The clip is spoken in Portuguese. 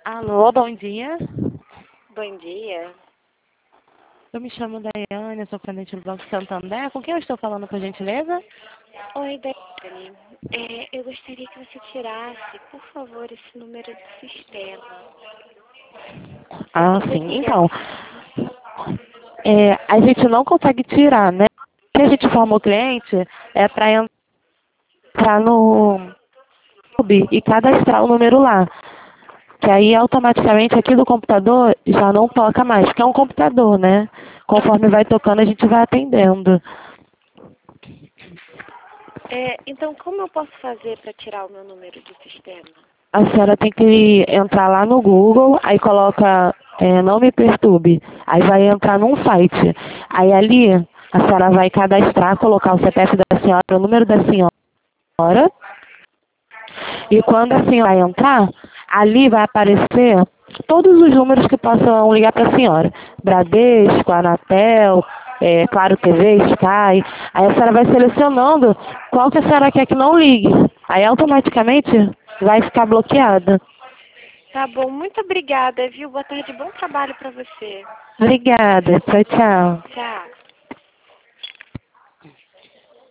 Alô, bom dia. Bom dia. Eu me chamo Daiane, sou cliente do Banco Santander. Com quem eu estou falando, por gentileza? Oi, Dani. Eu gostaria que você tirasse, por favor, esse número do sistema. Ah, Eu sim. queria... Então, a gente não consegue tirar, né? O que a gente informa o cliente é para entrar no YouTube e cadastrar o número lá. Que aí automaticamente aqui do computador já não toca mais, porque é um computador, né? Conforme vai tocando, a gente vai atendendo. Então, como eu posso fazer para tirar o meu número do sistema? A senhora tem que entrar lá no Google, aí coloca Não Me Perturbe. Aí vai entrar num site. Aí ali a senhora vai cadastrar, colocar o CPF da senhora, o número da senhora. E quando a senhora entrar, ali vai aparecer todos os números que possam ligar para a senhora. Bradesco, Anatel, Claro TV, Sky. Aí a senhora vai selecionando qual que a senhora quer que não ligue. Aí automaticamente vai ficar bloqueada. Tá bom, muito obrigada, viu? Boa tarde, bom trabalho para você. Obrigada. Tchau, tchau. Tchau.